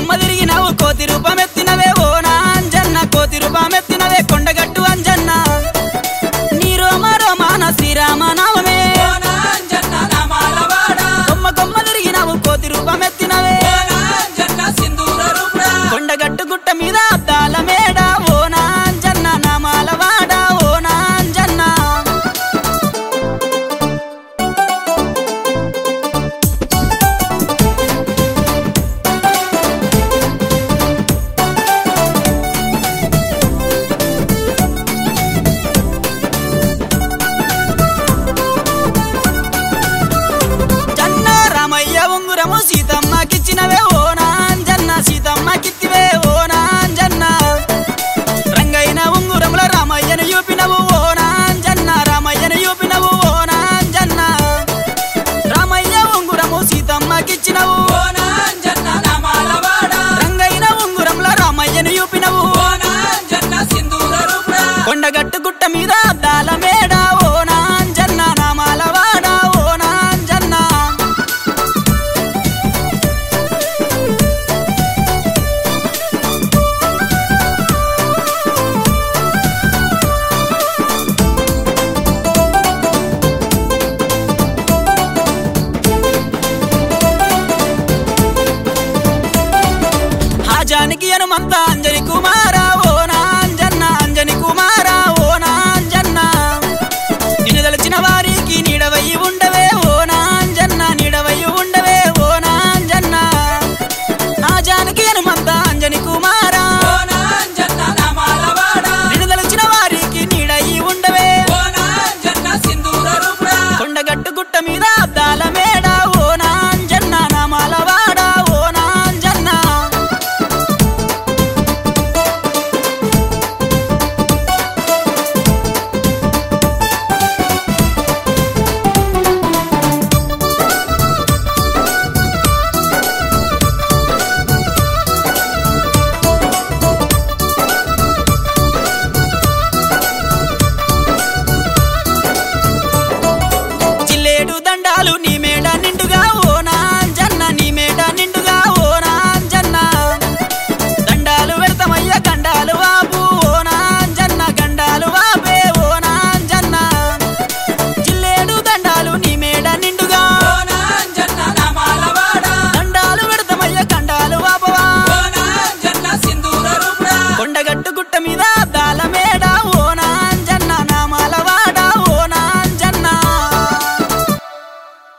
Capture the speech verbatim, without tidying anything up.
కొమ్మ తిరిగినావు కోతి రూపమెత్తినవే ఓ నా అంజన్న కోతి రూపమెత్తినవే కొండగట్టు అంజన్న నీ రోమ రోమాన శ్రీరామ నామమే కొమ్మ కొమ్మ తిరిగినావు కోతి రూపమెత్తినవే కొండగట్టు గుట్ట మీద అద్దాల మేడ ఓ నా అంజన్న నామాల వాడ ఓ నా అంజన్న జన్న రామయ్య ఉంగురము సీతమ్మకిచ్చినవే ఓ నా అంజన్న సీతమ్మకిత్తివే ఓ నా అంజన్న రంగైన ఉంగురముల రామయ్యను చూపినవు ఓ నా అంజన్న రామయ్యను చూపినవు ఓ నా అంజన్న రామయ్య ఉంగురము సీతమ్మకిచ్చినవు రంగైన ఉంగురముల రామయ్యను చూపినవు కొండగట్టు గుట్ట మీద అద్దాల మేడ ఓ నా అంజన్న నామాల వాడ ఓ నా అంజన్న హాజానికి హనుమంత